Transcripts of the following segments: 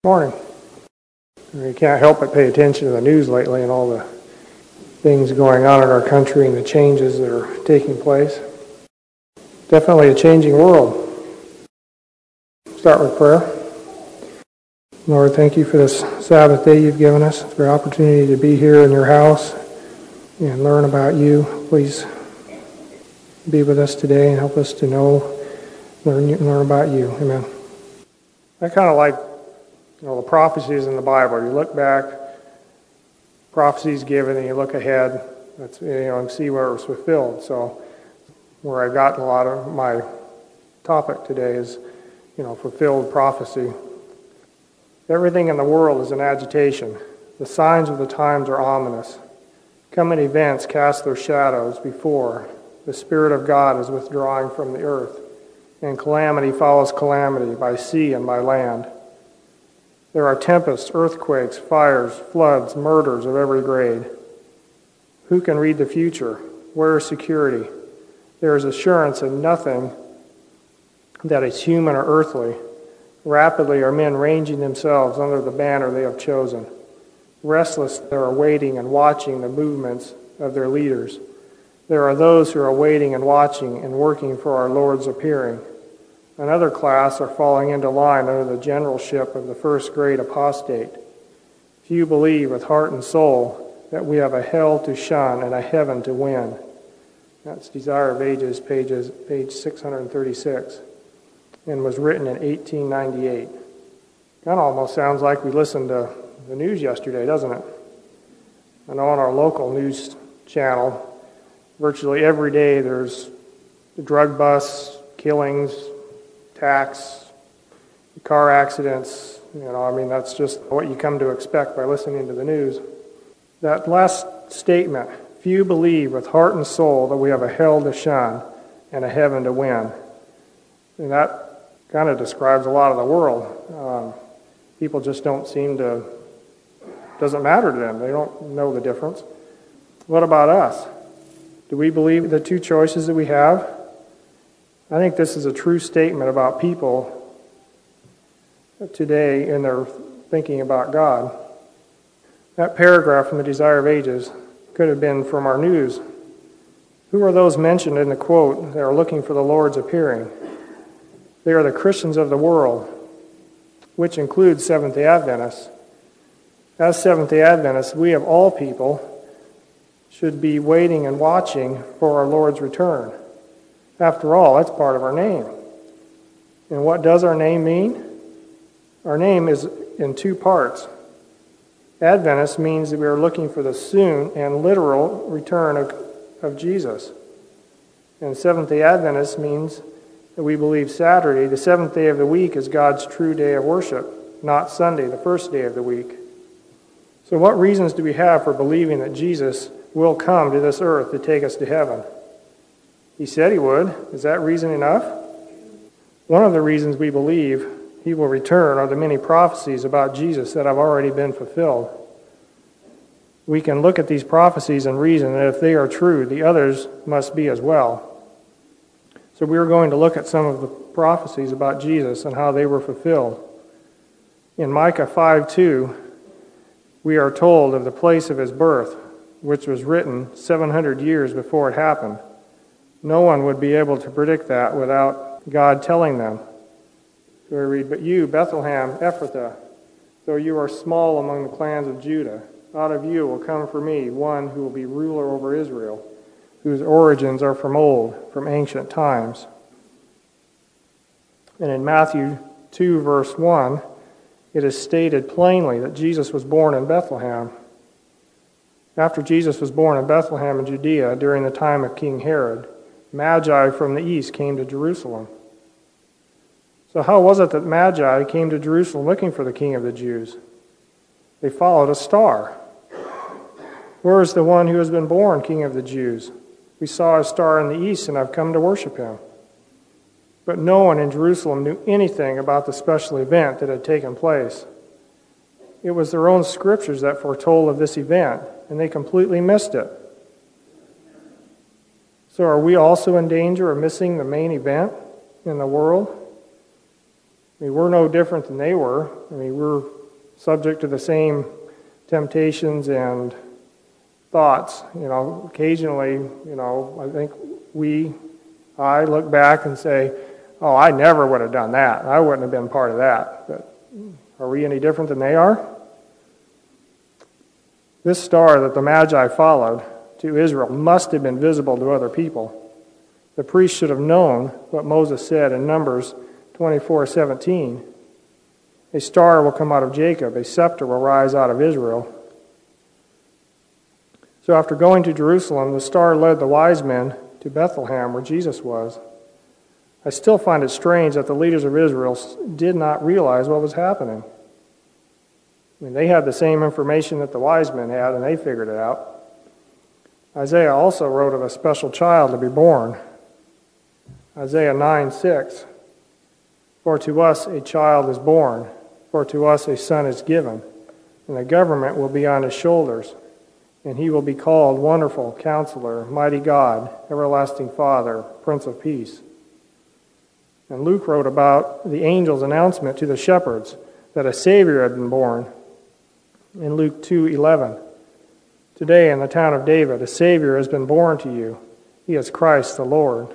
Morning. You can't help but pay attention to the news lately and all the things going on in our country and the changes that are taking place. Definitely a changing world. Start with prayer. Lord, thank you for this Sabbath day you've given us, for the opportunity to be here in your house and learn about you. Please be with us today and help us to learn about you. Amen. I kind of like the prophecies in the Bible. You look back, prophecies given, and you look ahead. That's and see where it was fulfilled. So, where I've gotten a lot of my topic today is, fulfilled prophecy. Everything in the world is in agitation. The signs of the times are ominous. Coming events cast their shadows before. The Spirit of God is withdrawing from the earth, and calamity follows calamity by sea and by land. There are tempests, earthquakes, fires, floods, murders of every grade. Who can read the future? Where is security? There is assurance in nothing that is human or earthly. Rapidly are men ranging themselves under the banner they have chosen. Restless, they are waiting and watching the movements of their leaders. There are those who are waiting and watching and working for our Lord's appearing. Another class are falling into line under the generalship of the first great apostate. Few believe with heart and soul that we have a hell to shun and a heaven to win. That's Desire of Ages, page 636, and was written in 1898. Kind of almost sounds like we listened to the news yesterday, doesn't it? I know on our local news channel, virtually every day there's drug busts, killings, attacks, car accidents. That's just what you come to expect by listening to the news. That last statement, few believe with heart and soul that we have a hell to shun and a heaven to win. And that kind of describes a lot of the world. People just doesn't matter to them. They don't know the difference. What about us? Do we believe the two choices that we have? I think this is a true statement about people today in their thinking about God. That paragraph from the Desire of Ages could have been from our news. Who are those mentioned in the quote that are looking for the Lord's appearing? They are the Christians of the world, which includes Seventh-day Adventists. As Seventh-day Adventists, we of all people should be waiting and watching for our Lord's return. After all, that's part of our name. And what does our name mean? Our name is in two parts. Adventist means that we are looking for the soon and literal return of Jesus. And Seventh-day Adventist means that we believe Saturday, the seventh day of the week, is God's true day of worship, not Sunday, the first day of the week. So what reasons do we have for believing that Jesus will come to this earth to take us to heaven? He said he would. Is that reason enough? One of the reasons we believe he will return are the many prophecies about Jesus that have already been fulfilled. We can look at these prophecies and reason that if they are true, the others must be as well. So we are going to look at some of the prophecies about Jesus and how they were fulfilled. In Micah 5:2, we are told of the place of his birth, which was written 700 years before it happened. No one would be able to predict that without God telling them. So we read, "But you, Bethlehem Ephrathah, though you are small among the clans of Judah, out of you will come for me one who will be ruler over Israel, whose origins are from old, from ancient times." And in Matthew 2, verse 1, it is stated plainly that Jesus was born in Bethlehem. After Jesus was born in Bethlehem in Judea during the time of King Herod, Magi from the east came to Jerusalem. So how was it that Magi came to Jerusalem looking for the King of the Jews? They followed a star. Where is the one who has been born King of the Jews? We saw a star in the east and have come to worship him. But no one in Jerusalem knew anything about the special event that had taken place. It was their own scriptures that foretold of this event, and they completely missed it. So are we also in danger of missing the main event in the world? I mean, we're no different than they were. I mean, we're subject to the same temptations and thoughts. Occasionally, I think I look back and say, oh, I never would have done that. I wouldn't have been part of that. But are we any different than they are? This star that the Magi followed to Israel must have been visible to other people. The priests should have known what Moses said in Numbers 24:17. A star will come out of Jacob, a scepter will rise out of Israel. So after going to Jerusalem, the star led the wise men to Bethlehem, where Jesus was. I still find it strange that the leaders of Israel did not realize what was happening. I mean, they had the same information that the wise men had, and they figured it out. Isaiah also wrote of a special child to be born. Isaiah 9:6. For to us a child is born, for to us a son is given, and the government will be on his shoulders, and he will be called Wonderful Counselor, Mighty God, Everlasting Father, Prince of Peace. And Luke wrote about the angel's announcement to the shepherds that a Savior had been born in Luke 2:11. Today in the town of David, a Savior has been born to you. He is Christ the Lord.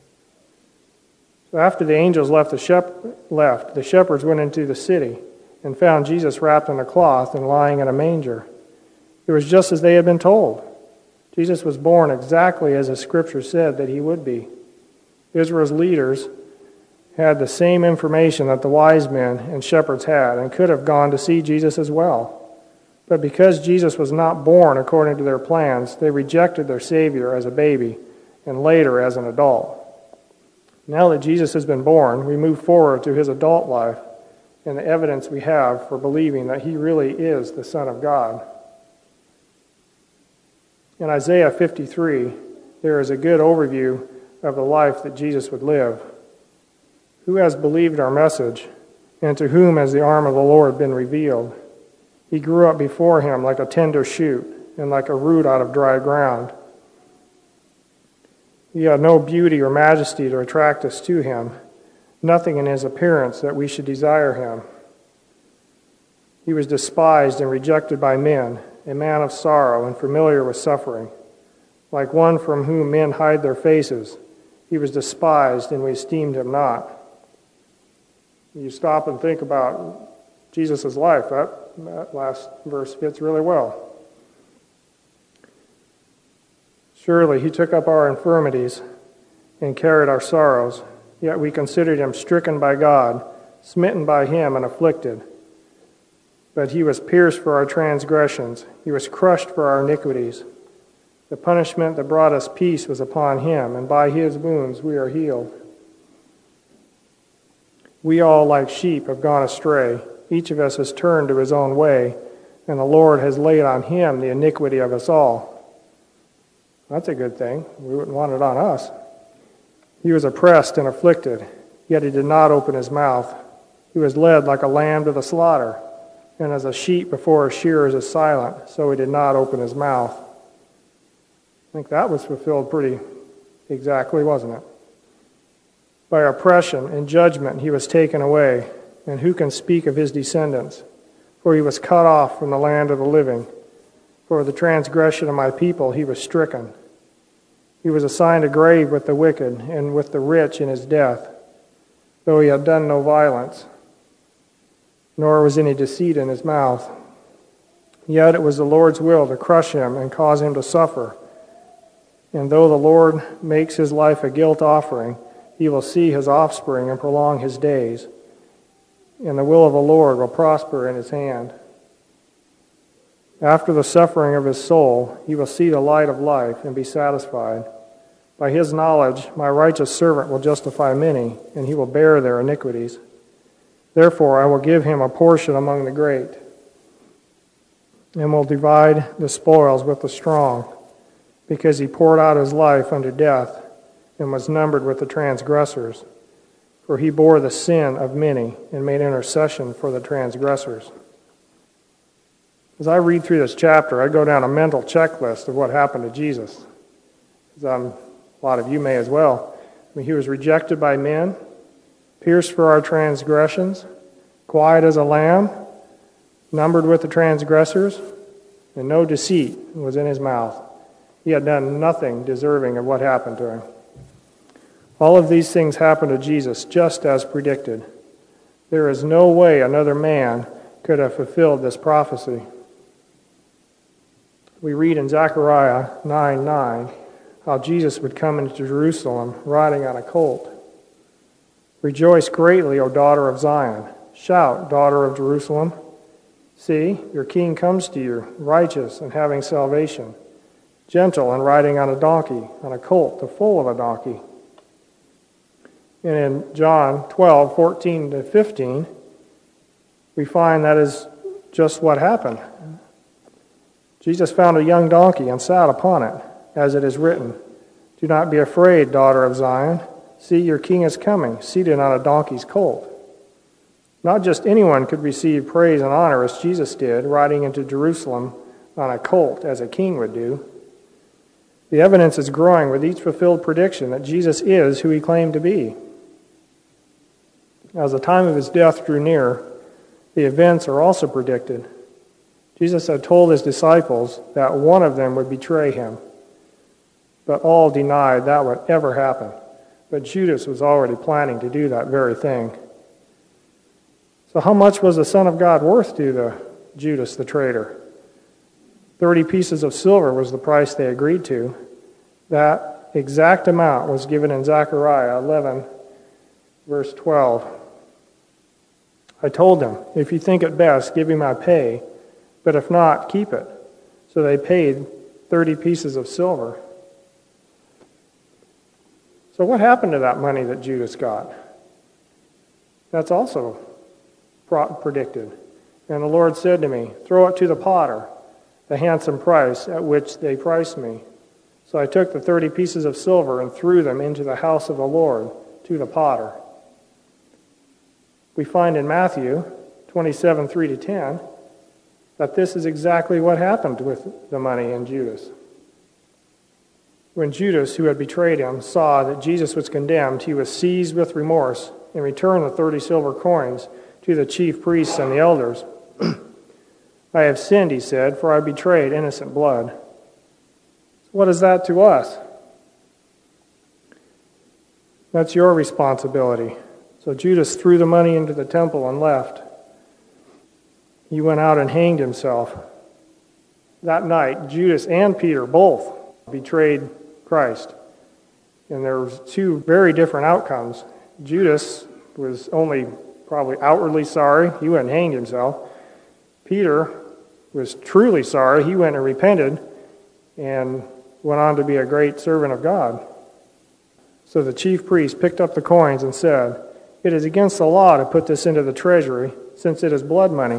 So after the angels left, the shepherds went into the city and found Jesus wrapped in a cloth and lying in a manger. It was just as they had been told. Jesus was born exactly as the Scripture said that he would be. Israel's leaders had the same information that the wise men and shepherds had and could have gone to see Jesus as well. But because Jesus was not born according to their plans, they rejected their Savior as a baby and later as an adult. Now that Jesus has been born, we move forward to his adult life and the evidence we have for believing that he really is the Son of God. In Isaiah 53, there is a good overview of the life that Jesus would live. Who has believed our message, and to whom has the arm of the Lord been revealed? He grew up before him like a tender shoot, and like a root out of dry ground. He had no beauty or majesty to attract us to him, nothing in his appearance that we should desire him. He was despised and rejected by men, a man of sorrow and familiar with suffering. Like one from whom men hide their faces, he was despised and we esteemed him not. You stop and think about Jesus' life, that last verse fits really well. Surely he took up our infirmities and carried our sorrows, yet we considered him stricken by God, smitten by him and afflicted. But he was pierced for our transgressions, he was crushed for our iniquities. The punishment that brought us peace was upon him, and by his wounds we are healed. We all, like sheep, have gone astray. Each of us has turned to his own way, and the Lord has laid on him the iniquity of us all. That's a good thing. We wouldn't want it on us. He was oppressed and afflicted, yet he did not open his mouth. He was led like a lamb to the slaughter, and as a sheep before his shearers is silent, so he did not open his mouth. I think that was fulfilled pretty exactly, wasn't it? By oppression and judgment he was taken away, and who can speak of his descendants? For he was cut off from the land of the living. For the transgression of my people he was stricken. He was assigned a grave with the wicked and with the rich in his death, though he had done no violence, nor was any deceit in his mouth. Yet it was the Lord's will to crush him and cause him to suffer. And though the Lord makes his life a guilt offering, he will see his offspring and prolong his days, and the will of the Lord will prosper in his hand. After the suffering of his soul, he will see the light of life and be satisfied. By his knowledge, my righteous servant will justify many, and he will bear their iniquities. Therefore, I will give him a portion among the great, and will divide the spoils with the strong, because he poured out his life unto death, and was numbered with the transgressors. For he bore the sin of many, and made intercession for the transgressors. As I read through this chapter, I go down a mental checklist of what happened to Jesus. A lot of you may as well. I mean, he was rejected by men, pierced for our transgressions, quiet as a lamb, numbered with the transgressors, and no deceit was in his mouth. He had done nothing deserving of what happened to him. All of these things happened to Jesus just as predicted. There is no way another man could have fulfilled this prophecy. We read in Zechariah 9:9 how Jesus would come into Jerusalem riding on a colt. Rejoice greatly, O daughter of Zion. Shout, daughter of Jerusalem. See, your king comes to you, righteous and having salvation, gentle and riding on a donkey, on a colt, the foal of a donkey. And in John 12:14-15, we find that is just what happened. Jesus found a young donkey and sat upon it, as it is written, Do not be afraid, daughter of Zion. See, your king is coming, seated on a donkey's colt. Not just anyone could receive praise and honor as Jesus did, riding into Jerusalem on a colt, as a king would do. The evidence is growing with each fulfilled prediction that Jesus is who he claimed to be. As the time of his death drew near, the events are also predicted. Jesus had told his disciples that one of them would betray him, but all denied that would ever happen. But Judas was already planning to do that very thing. So how much was the Son of God worth to Judas the traitor? 30 pieces of silver was the price they agreed to. That exact amount was given in Zechariah 11, verse 12. I told them, if you think it best, give me my pay, but if not, keep it. So they paid 30 pieces of silver. So what happened to that money that Judas got? That's also predicted. And the Lord said to me, throw it to the potter, the handsome price at which they priced me. So I took the 30 pieces of silver and threw them into the house of the Lord to the potter. We find in Matthew 27, 3-10, that this is exactly what happened with the money in Judas. When Judas, who had betrayed him, saw that Jesus was condemned, he was seized with remorse and returned the 30 silver coins to the chief priests and the elders. I have sinned, he said, for I betrayed innocent blood. What is that to us? That's your responsibility. So Judas threw the money into the temple and left. He went out and hanged himself. That night, Judas and Peter both betrayed Christ. And there were two very different outcomes. Judas was only probably outwardly sorry. He went and hanged himself. Peter was truly sorry. He went and repented and went on to be a great servant of God. So the chief priest picked up the coins and said, It is against the law to put this into the treasury, since it is blood money.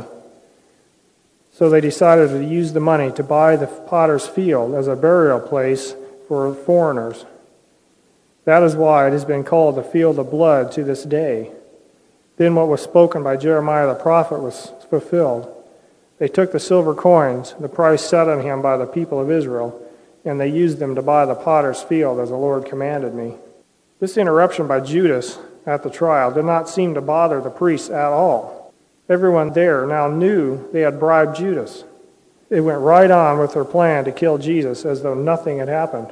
So they decided to use the money to buy the potter's field as a burial place for foreigners. That is why it has been called the field of blood to this day. Then what was spoken by Jeremiah the prophet was fulfilled. They took the silver coins, the price set on him by the people of Israel, and they used them to buy the potter's field as the Lord commanded me. This interruption by Judas at the trial did not seem to bother the priests at all. Everyone there now knew they had bribed Judas. They went right on with their plan to kill Jesus as though nothing had happened.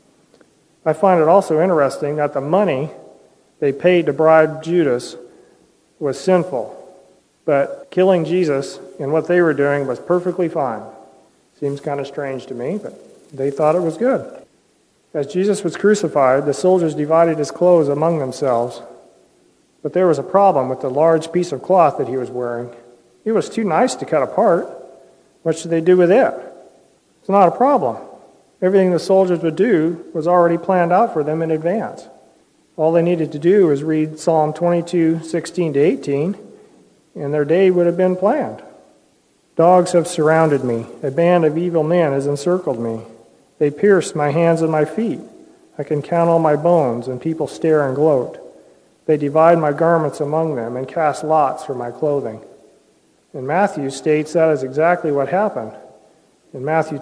I find it also interesting that the money they paid to bribe Judas was sinful, but killing Jesus and what they were doing was perfectly fine. Seems kind of strange to me, but they thought it was good. As Jesus was crucified, the soldiers divided his clothes among themselves. But there was a problem with the large piece of cloth that he was wearing. It was too nice to cut apart. What should they do with it? It's not a problem. Everything the soldiers would do was already planned out for them in advance. All they needed to do was read Psalm 22, 16-18, and their day would have been planned. Dogs have surrounded me. A band of evil men has encircled me. They pierced my hands and my feet. I can count all my bones, and people stare and gloat. They divide my garments among them and cast lots for my clothing. And Matthew states that is exactly what happened. In Matthew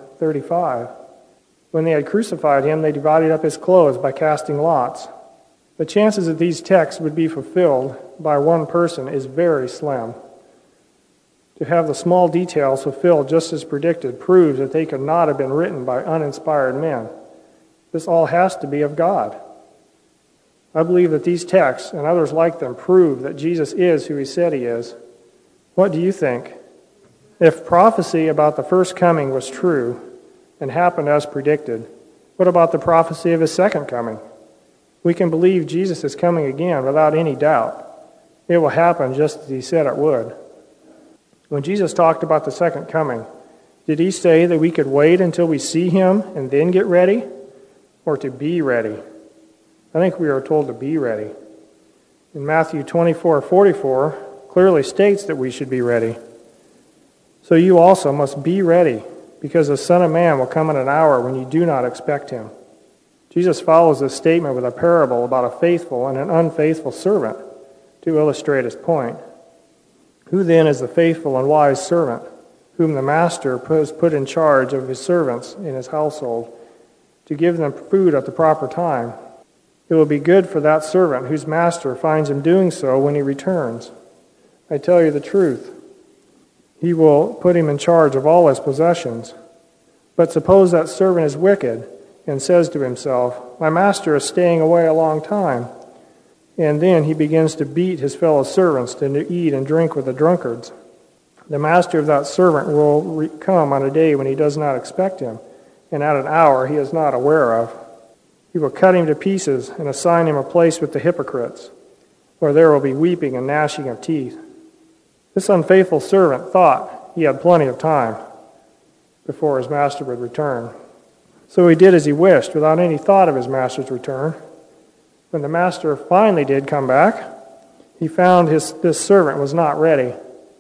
27:35, when they had crucified him, they divided up his clothes by casting lots. The chances that these texts would be fulfilled by one person is very slim. To have the small details fulfilled just as predicted proves that they could not have been written by uninspired men. This all has to be of God. I believe that these texts and others like them prove that Jesus is who he said he is. What do you think? If prophecy about the first coming was true and happened as predicted, what about the prophecy of his second coming? We can believe Jesus is coming again without any doubt. It will happen just as he said it would. When Jesus talked about the second coming, did he say that we could wait until we see him and then get ready, or to be ready? I think we are told to be ready. In Matthew 24:44, clearly states that we should be ready. So you also must be ready, because the Son of Man will come at an hour when you do not expect him. Jesus follows this statement with a parable about a faithful and an unfaithful servant to illustrate his point. Who then is the faithful and wise servant, whom the master has put in charge of his servants in his household, to give them food at the proper time? It will be good for that servant whose master finds him doing so when he returns. I tell you the truth. He will put him in charge of all his possessions. But suppose that servant is wicked and says to himself, "My master is staying away a long time." And then he begins to beat his fellow servants, to eat and drink with the drunkards. The master of that servant will come on a day when he does not expect him, and at an hour he is not aware of. He will cut him to pieces and assign him a place with the hypocrites, where there will be weeping and gnashing of teeth. This unfaithful servant thought he had plenty of time before his master would return. So he did as he wished, without any thought of his master's return. When the master finally did come back, he found this servant was not ready.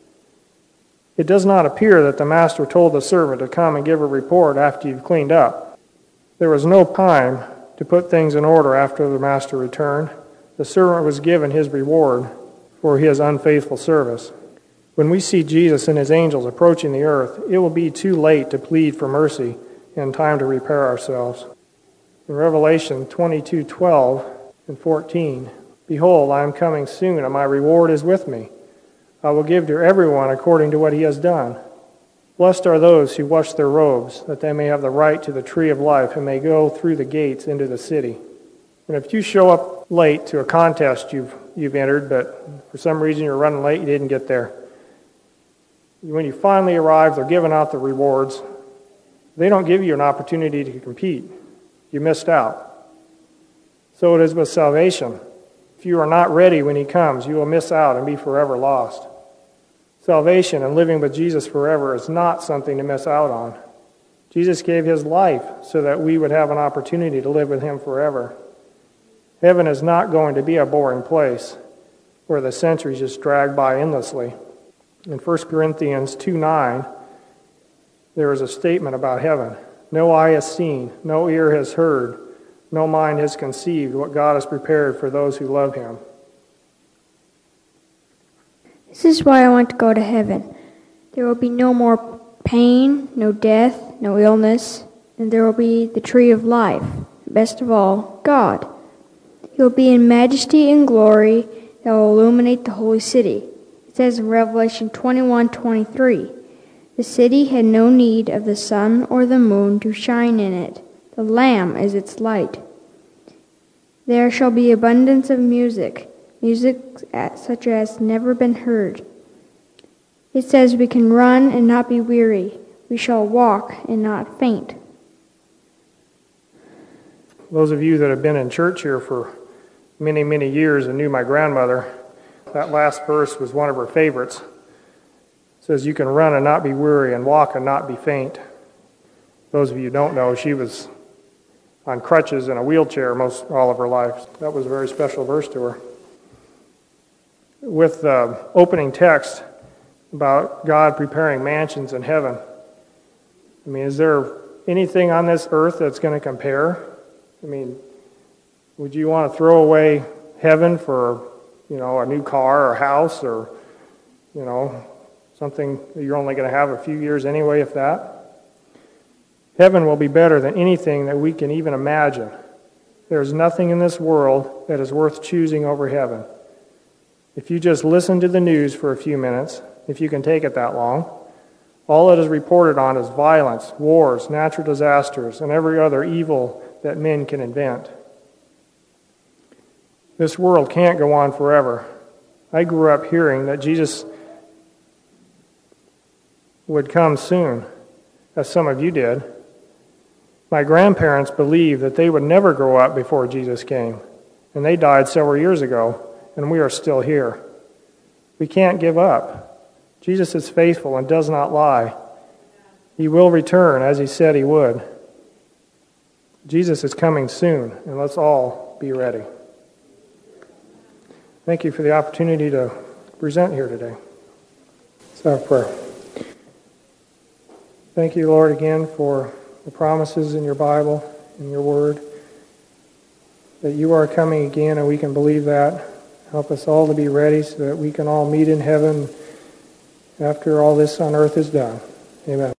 It does not appear that the master told the servant to come and give a report after you've cleaned up. There was no time to put things in order after the master returned. The servant was given his reward for his unfaithful service. When we see Jesus and his angels approaching the earth, it will be too late to plead for mercy and time to repair ourselves. In Revelation 22:12 and 14, "Behold, I am coming soon, and my reward is with me. I will give to everyone according to what he has done. Blessed are those who wash their robes, that they may have the right to the tree of life and may go through the gates into the city." And if you show up late to a contest you've entered, but for some reason you're running late, you didn't get there, when you finally arrive, they're giving out the rewards. They don't give you an opportunity to compete. You missed out. So it is with salvation. If you are not ready when he comes, you will miss out and be forever lost. Salvation and living with Jesus forever is not something to miss out on. Jesus gave his life so that we would have an opportunity to live with him forever. Heaven is not going to be a boring place where the centuries just drag by endlessly. In 1 Corinthians 2:9, there is a statement about heaven. "No eye has seen, no ear has heard, no mind has conceived what God has prepared for those who love him." This is why I want to go to heaven. There will be no more pain, no death, no illness, and there will be the tree of life. Best of all, God. He will be in majesty and glory that will illuminate the holy city. It says in Revelation 21:23, "The city had no need of the sun or the moon to shine in it. The Lamb is its light. There shall be abundance of music such as never been heard." It says we can run and not be weary. We shall walk and not faint. Those of you that have been in church here for many, many years and knew my grandmother, that last verse was one of her favorites. It says, "You can run and not be weary and walk and not be faint." Those of you who don't know, she was on crutches in a wheelchair all of her life. That was a very special verse to her. With the opening text about God preparing mansions in heaven, I mean, is there anything on this earth that's going to compare? I mean, would you want to throw away heaven for, a new car or house or, something that you're only going to have a few years anyway, if that? Heaven will be better than anything that we can even imagine. There's nothing in this world that is worth choosing over heaven. If you just listen to the news for a few minutes, if you can take it that long, all that is reported on is violence, wars, natural disasters, and every other evil that men can invent. This world can't go on forever. I grew up hearing that Jesus would come soon, as some of you did. My grandparents believed that they would never grow up before Jesus came, and they died several years ago, and we are still here. We can't give up. Jesus is faithful and does not lie. He will return as he said he would. Jesus is coming soon, and let's all be ready. Thank you for the opportunity to present here today. Let's have a prayer. Thank you, Lord, again for the promises in your Bible, in your word, that you are coming again, and we can believe that. Help us all to be ready so that we can all meet in heaven after all this on earth is done. Amen.